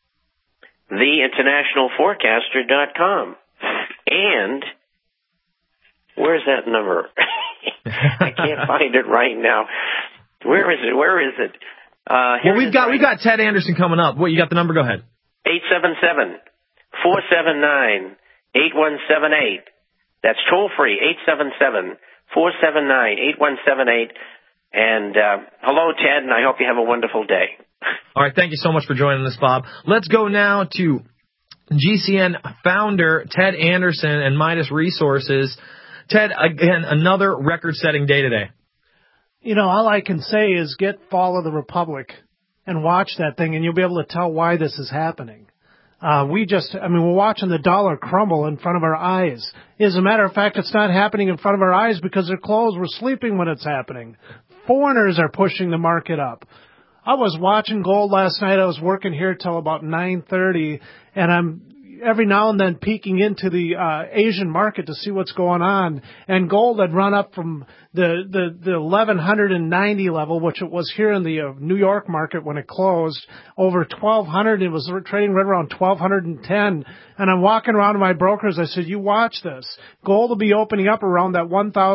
TheInternationalForecaster.com. And where's that number? I can't find it right now. Where is it? Well, we've got Ted Anderson coming up. What, you got the number? Go ahead. 877-479-8178. That's toll free, 877-479-8178. And hello, Ted, and I hope you have a wonderful day. All right, thank you so much for joining us, Bob. Let's go now to GCN founder Ted Anderson and Midas Resources. Ted, again, another record-setting day today. You know, all I can say is get Fall of the Republic and watch that thing, and you'll be able to tell why this is happening. We're watching the dollar crumble in front of our eyes. As a matter of fact, it's not happening in front of our eyes because they're closed. We're sleeping when it's happening. Foreigners are pushing the market up. I was watching gold last night. I was working here till about 9:30, and I'm every now and then peeking into the Asian market to see what's going on. And gold had run up from the 1190 level, which it was here in the New York market when it closed, over 1200. It was trading right around 1210. And I'm walking around to my brokers. I said, you watch this. Gold will be opening up around that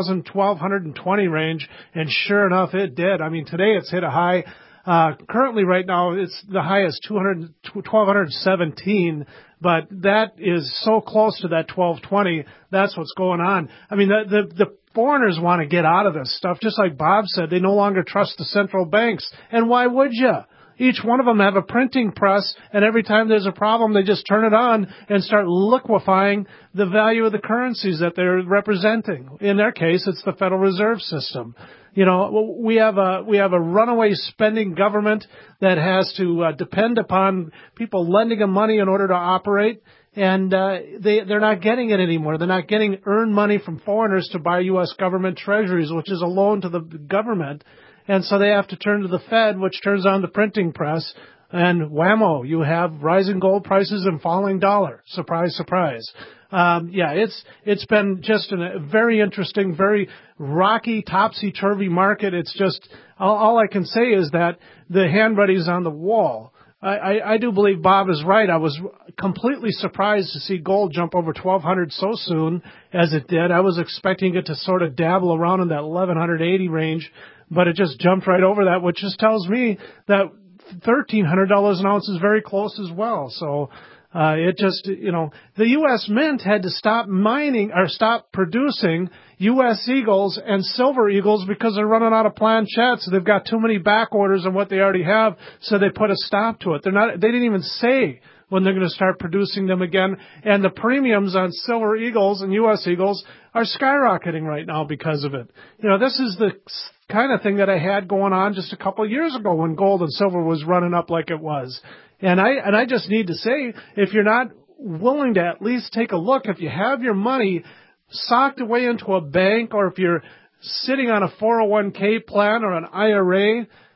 1220 range. And sure enough, it did. I mean, today it's hit a high. Currently right now, it's the high is 1217, but that is so close to that 1220. That's what's going on. I mean, the foreigners want to get out of this stuff. Just like Bob said, they no longer trust the central banks. And why would you? Each one of them have a printing press, and every time there's a problem, they just turn it on and start liquefying the value of the currencies that they're representing. In their case, it's the Federal Reserve System. You know, we have a runaway spending government that has to depend upon people lending them money in order to operate, and they're not getting it anymore. They're not getting earned money from foreigners to buy U.S. government treasuries, which is a loan to the government. And so they have to turn to the Fed, which turns on the printing press, and whammo, you have rising gold prices and falling dollar. Surprise, surprise. It's been just a very interesting, very rocky, topsy-turvy market. It's just, all I can say is that the handwriting's on the wall. I do believe Bob is right. I was completely surprised to see gold jump over 1200 so soon as it did. I was expecting it to sort of dabble around in that 1180 range, but it just jumped right over that, which just tells me that $1,300 an ounce is very close as well. So the U.S. Mint had to stop mining or stop producing U.S. Eagles and Silver Eagles because they're running out of planchettes. They've got too many back orders on what they already have, so they put a stop to it. They didn't even say when they're going to start producing them again. And the premiums on Silver Eagles and U.S. Eagles are skyrocketing right now because of it. You know, this is the kind of thing that I had going on just a couple of years ago when gold and silver was running up like it was. And I just need to say, if you're not willing to at least take a look, if you have your money socked away into a bank, or if you're sitting on a 401k plan or an IRA,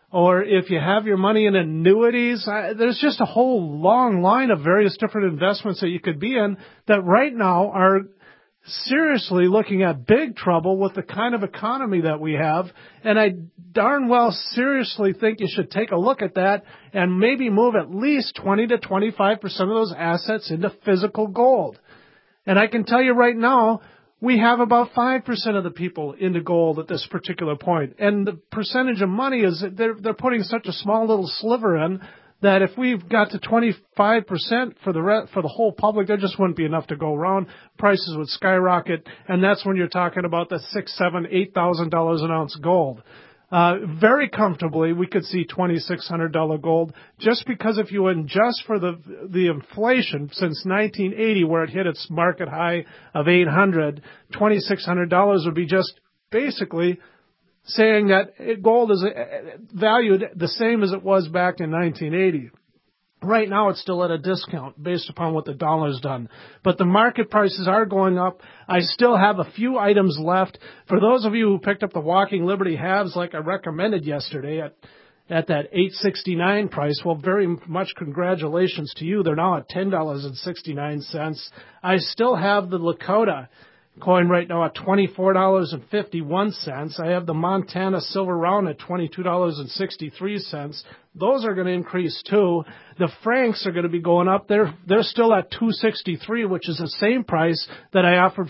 or if you have your money in annuities, there's just a whole long line of various different investments that you could be in that right now are seriously looking at big trouble with the kind of economy that we have. And I darn well seriously think you should take a look at that and maybe move at least 20 to 25% of those assets into physical gold. And I can tell you right now, we have about 5% of the people into gold at this particular point. And the percentage of money is they're putting such a small little sliver in that if we've got to 25% for the whole public, there just wouldn't be enough to go around. Prices would skyrocket, and that's when you're talking about the $6,000, $7,000, $8,000 an ounce gold. Very comfortably, we could see $2,600 gold just because if you adjust for the inflation since 1980, where it hit its market high of $800, $2,600 would be just basically saying that gold is valued the same as it was back in 1980. Right now, it's still at a discount based upon what the dollar's done. But the market prices are going up. I still have a few items left. For those of you who picked up the Walking Liberty halves like I recommended yesterday at that $8.69 price, well, very much congratulations to you. They're now at $10.69. I still have the Lakota coin right now at $24.51. I have the Montana Silver Round at $22.63. Those are going to increase too. The Franks are going to be going up. They're still at $2.63, which is the same price that I offered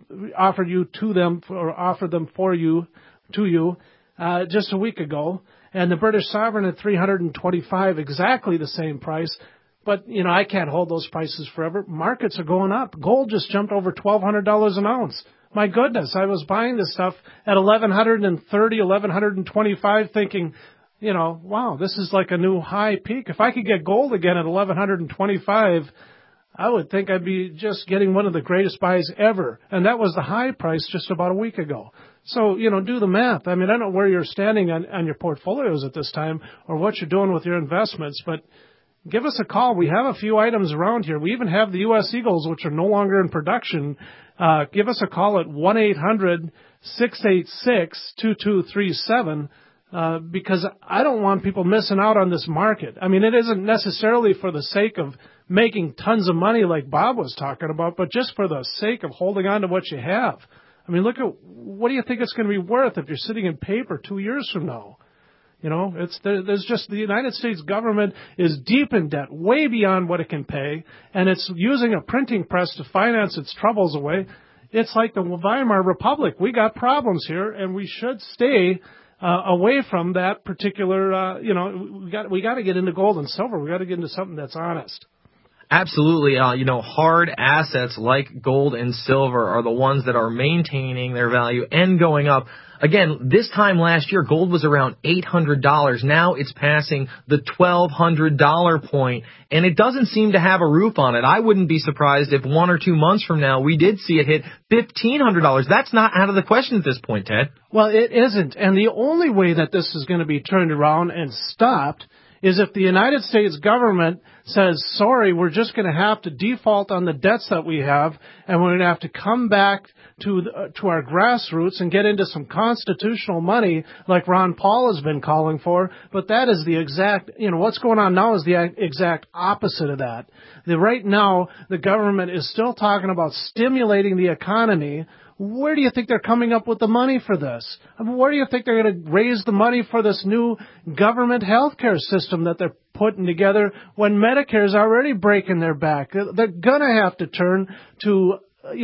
them to you just a week ago. And the British Sovereign at $325, exactly the same price. But, I can't hold those prices forever. Markets are going up. Gold just jumped over $1,200 an ounce. My goodness, I was buying this stuff at $1,130, $1,125 thinking, wow, this is like a new high peak. If I could get gold again at $1,125, I would think I'd be just getting one of the greatest buys ever. And that was the high price just about a week ago. So, do the math. I mean, I don't know where you're standing on your portfolios at this time or what you're doing with your investments, but give us a call. We have a few items around here. We even have the U.S. Eagles, which are no longer in production. Give us a call at 1-800-686-2237 because I don't want people missing out on this market. I mean, it isn't necessarily for the sake of making tons of money like Bob was talking about, but just for the sake of holding on to what you have. I mean, look at what do you think it's going to be worth if you're sitting in paper 2 years from now? There's just the United States government is deep in debt, way beyond what it can pay, and it's using a printing press to finance its troubles away. It's like the Weimar Republic. We got problems here, and we should stay away from that particular. We got to get into gold and silver. We got to get into something that's honest. Absolutely. Hard assets like gold and silver are the ones that are maintaining their value and going up. Again, this time last year, gold was around $800. Now it's passing the $1,200 point, and it doesn't seem to have a roof on it. I wouldn't be surprised if 1 or 2 months from now we did see it hit $1,500. That's not out of the question at this point, Ted. Well, it isn't. And the only way that this is going to be turned around and stopped is if the United States government says, sorry, we're just going to have to default on the debts that we have, and we're going to have to come back to our grassroots and get into some constitutional money like Ron Paul has been calling for. But that is the exact, what's going on now is the exact opposite of that. Right now, the government is still talking about stimulating the economy. Where do you think they're coming up with the money for this? I mean, where do you think they're going to raise the money for this new government health care system that they're putting together when Medicare is already breaking their back? They're going to have to turn to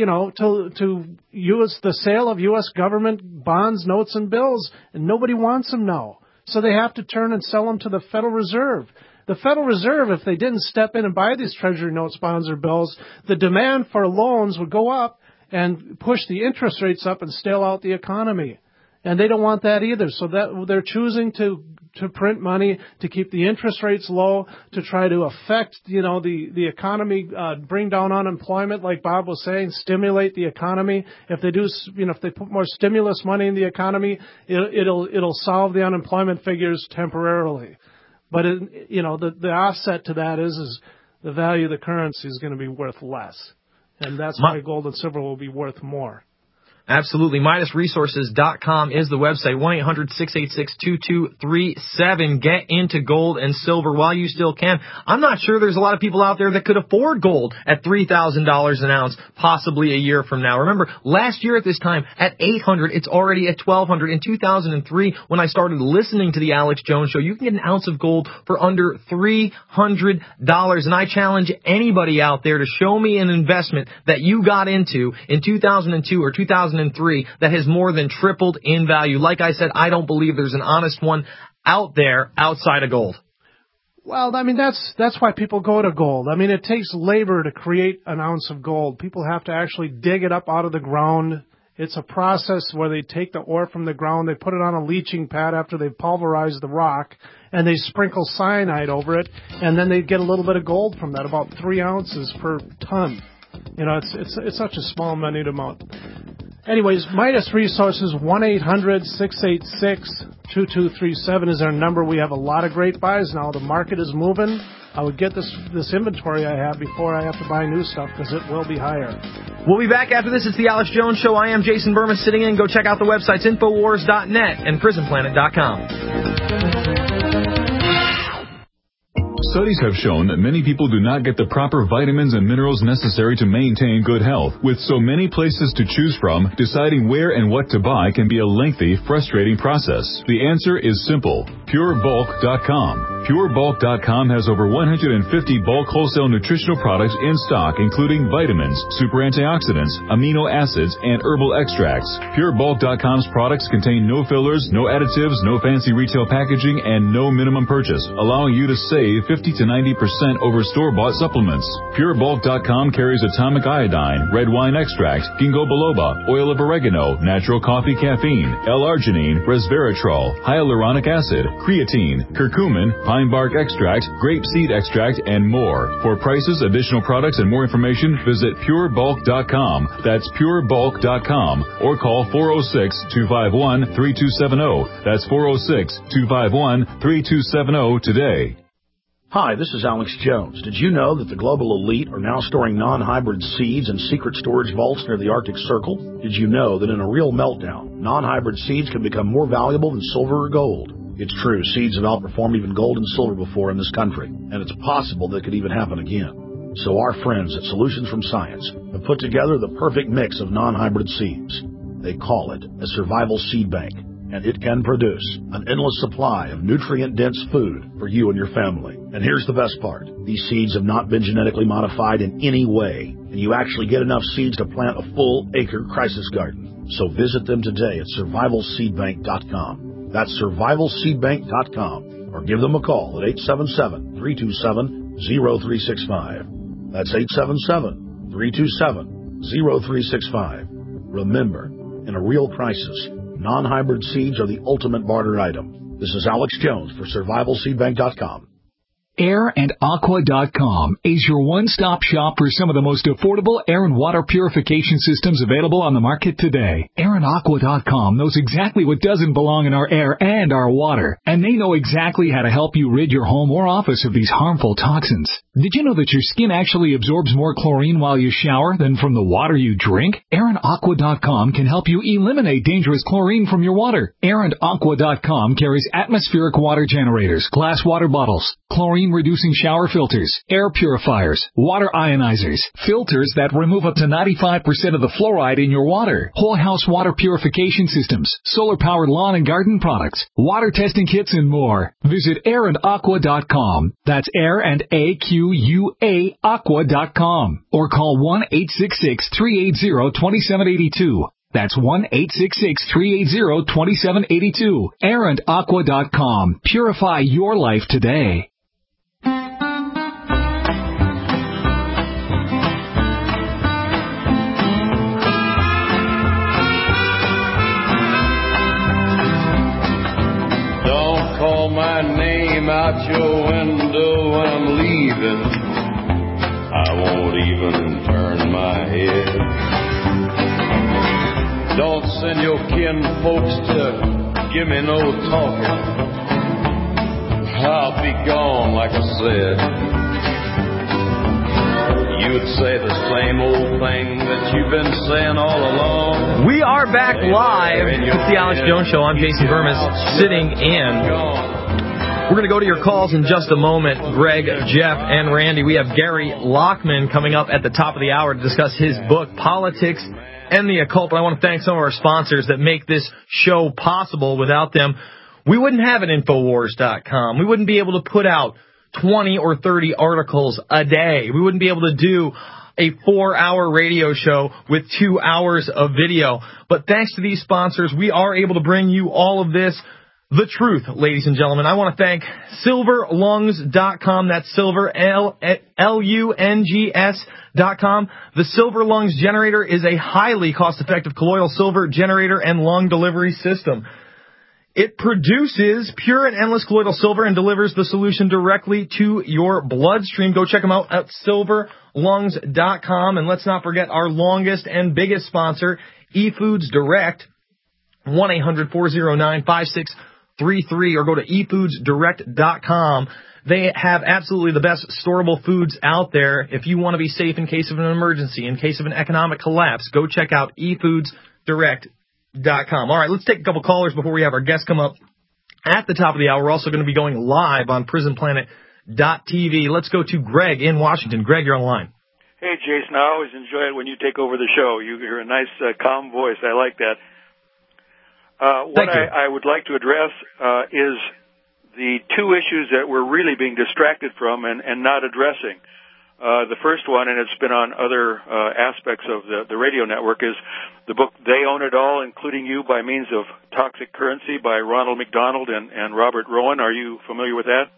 use the sale of U.S. government bonds, notes, and bills, and nobody wants them now. So they have to turn and sell them to the Federal Reserve. The Federal Reserve, if they didn't step in and buy these Treasury notes, bonds, or bills, the demand for loans would go up and push the interest rates up and stale out the economy. And they don't want that either. So that they're choosing to print money to keep the interest rates low, to try to affect, the economy, bring down unemployment, like Bob was saying, stimulate the economy. If they do, if they put more stimulus money in the economy, it'll solve the unemployment figures temporarily. But the offset to that is the value of the currency is going to be worth less. And that's why gold and silver will be worth more. Absolutely. MidasResources.com is the website. 1-800-686-2237. Get into gold and silver while you still can. I'm not sure there's a lot of people out there that could afford gold at $3,000 an ounce, possibly a year from now. Remember, last year at this time, at $800, it's already at $1,200. In 2003, when I started listening to the Alex Jones Show, you can get an ounce of gold for under $300. And I challenge anybody out there to show me an investment that you got into in 2002 or 2003 that has more than tripled in value. Like I said, I don't believe there's an honest one out there outside of gold. Well, I mean, that's why people go to gold. I mean, it takes labor to create an ounce of gold. People have to actually dig it up out of the ground. It's a process where they take the ore from the ground, they put it on a leaching pad after they've pulverized the rock, and they sprinkle cyanide over it, and then they get a little bit of gold from that, about 3 ounces per ton. You know, it's such a small, minute amount. Anyways, Midas Resources, 1-800-686-2237 is our number. We have a lot of great buys now. The market is moving. I would get this inventory I have before I have to buy new stuff because it will be higher. We'll be back after this. It's the Alex Jones Show. I am Jason Burma sitting in. Go check out the websites Infowars.net and PrisonPlanet.com. Studies have shown that many people do not get the proper vitamins and minerals necessary to maintain good health. With so many places to choose from, deciding where and what to buy can be a lengthy, frustrating process. The answer is simple. PureBulk.com. PureBulk.com has over 150 bulk wholesale nutritional products in stock, including vitamins, super antioxidants, amino acids, and herbal extracts. PureBulk.com's products contain no fillers, no additives, no fancy retail packaging, and no minimum purchase, allowing you to save 50 to 90% over store-bought supplements. PureBulk.com carries atomic iodine, red wine extract, ginkgo biloba, oil of oregano, natural coffee caffeine, L-arginine, resveratrol, hyaluronic acid, creatine, curcumin, pine bark extract, grape seed extract, and more. For prices, additional products, and more information, visit PureBulk.com. That's PureBulk.com. Or call 406-251-3270. That's 406-251-3270 today. Hi, this is Alex Jones. Did you know that the global elite are now storing non-hybrid seeds in secret storage vaults near the Arctic Circle? Did you know that in a real meltdown, non-hybrid seeds can become more valuable than silver or gold? It's true, seeds have outperformed even gold and silver before in this country, and it's possible that could even happen again. So our friends at Solutions from Science have put together the perfect mix of non-hybrid seeds. They call it a survival seed bank, and it can produce an endless supply of nutrient-dense food for you and your family. And here's the best part. These seeds have not been genetically modified in any way, and you actually get enough seeds to plant a full-acre crisis garden. So visit them today at survivalseedbank.com. That's survivalseedbank.com, or give them a call at 877-327-0365. That's 877-327-0365. Remember, in a real crisis, non-hybrid seeds are the ultimate barter item. This is Alex Jones for survivalseedbank.com. AirandAqua.com is your one-stop shop for some of the most affordable air and water purification systems available on the market today. AirandAqua.com knows exactly what doesn't belong in our air and our water, and they know exactly how to help you rid your home or office of these harmful toxins. Did you know that your skin actually absorbs more chlorine while you shower than from the water you drink? AirandAqua.com can help you eliminate dangerous chlorine from your water. AirandAqua.com carries atmospheric water generators, glass water bottles, chlorine-reducing shower filters, air purifiers, water ionizers, filters that remove up to 95% of the fluoride in your water, whole house water purification systems, solar-powered lawn and garden products, water testing kits, and more. Visit AirandAqua.com. That's AirandAqua.com. Or call 1-866-380-2782. That's 1-866-380-2782. AirandAqua.com. Purify your life today. Don't call my name out your window when I'm leaving. I won't even turn my head. Don't send your kin folks to give me no talking. I'll be gone, like I said. You you'd say the same old thing that you've been saying all along. We are back live. It's the Alex Jones Show. I'm Jason Burmis, sitting in. We're going to go to your calls in just a moment. Greg, Jeff, and Randy. We have Gary Lockman coming up at the top of the hour to discuss his book, Politics and the Occult. But I want to thank some of our sponsors that make this show possible. Without them, we wouldn't have an Infowars.com. We wouldn't be able to put out 20 or 30 articles a day. We wouldn't be able to do a 4-hour radio show with 2 hours of video. But thanks to these sponsors, we are able to bring you all of this. The truth, ladies and gentlemen. I want to thank SilverLungs.com. That's Silver, Lungs.com. The Silver Lungs generator is a highly cost-effective colloidal silver generator and lung delivery system. It produces pure and endless colloidal silver and delivers the solution directly to your bloodstream. Go check them out at SilverLungs.com. And let's not forget our longest and biggest sponsor, eFoods Direct, 1-800-409-5633, or go to eFoodsDirect.com. They have absolutely the best storable foods out there. If you want to be safe in case of an emergency, in case of an economic collapse, go check out eFoodsDirect.com. All right, let's take a couple callers before we have our guests come up at the top of the hour. We're also going to be going live on PrisonPlanet.tv. Let's go to Greg in Washington. Greg, you're on the line. Hey, Jason, I always enjoy it when you take over the show. You're a nice, calm voice. I like that. What I would like to address is the two issues that we're really being distracted from and not addressing. The first one, and it's been on other aspects of the radio network, is the book They Own It All, Including You by Means of Toxic Currency by Ronald McDonald and Robert Rowan. Are you familiar with that?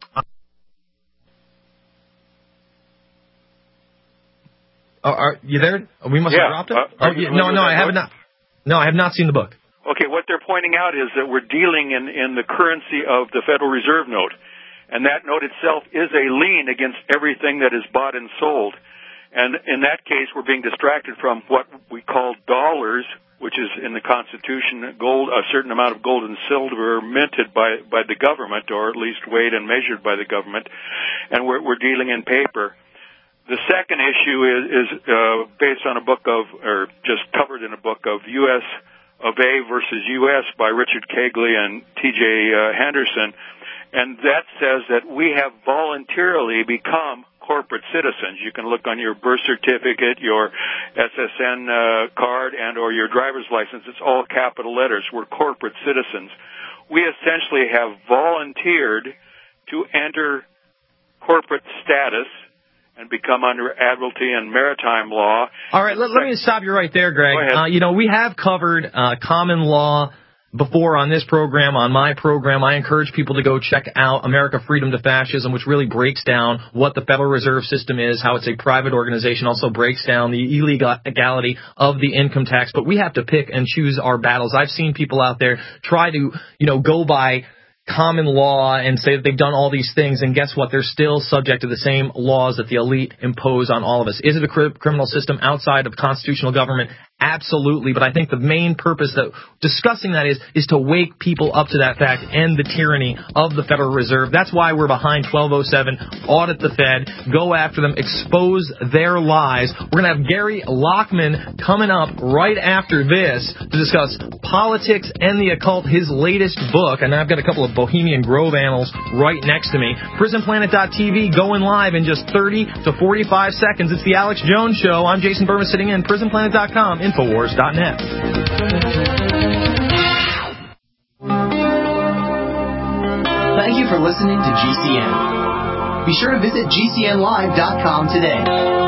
Are you there? We must have dropped it? I have not. No, I have not seen the book. Okay, what they're pointing out is that we're dealing in the currency of the Federal Reserve note. And that note itself is a lien against everything that is bought and sold. And in that case, we're being distracted from what we call dollars, which is in the Constitution, gold, a certain amount of gold and silver minted by the government, or at least weighed and measured by the government. And we're dealing in paper. The second issue is based on a book or just covered in a book of U.S. of A versus U.S. by Richard Kegley and T.J. Henderson. And that says that we have voluntarily become corporate citizens. You can look on your birth certificate, your SSN card, and or your driver's license. It's all capital letters. We're corporate citizens. We essentially have volunteered to enter corporate status and become under admiralty and maritime law. All right, let me stop you right there, Greg. Go ahead. We have covered common law before on this program, on my program. I encourage people to go check out America Freedom to Fascism, which really breaks down what the Federal Reserve System is, how it's a private organization, also breaks down the illegality of the income tax. But we have to pick and choose our battles. I've seen people out there try to, go by common law and say that they've done all these things, and guess what? They're still subject to the same laws that the elite impose on all of us. Is it a criminal system outside of constitutional government? Absolutely, but I think the main purpose that discussing that is to wake people up to that fact and the tyranny of the Federal Reserve. That's why we're behind 1207, audit the Fed, go after them, expose their lies. We're going to have Gary Lockman coming up right after this to discuss Politics and the Occult, his latest book, and I've got a couple of Bohemian Grove annals right next to me. PrisonPlanet.tv going live in just 30 to 45 seconds. It's the Alex Jones Show. I'm Jason Burmis sitting in. PrisonPlanet.com. Infowars.net. Thank you for listening to GCN. Be sure to visit GCNlive.com today.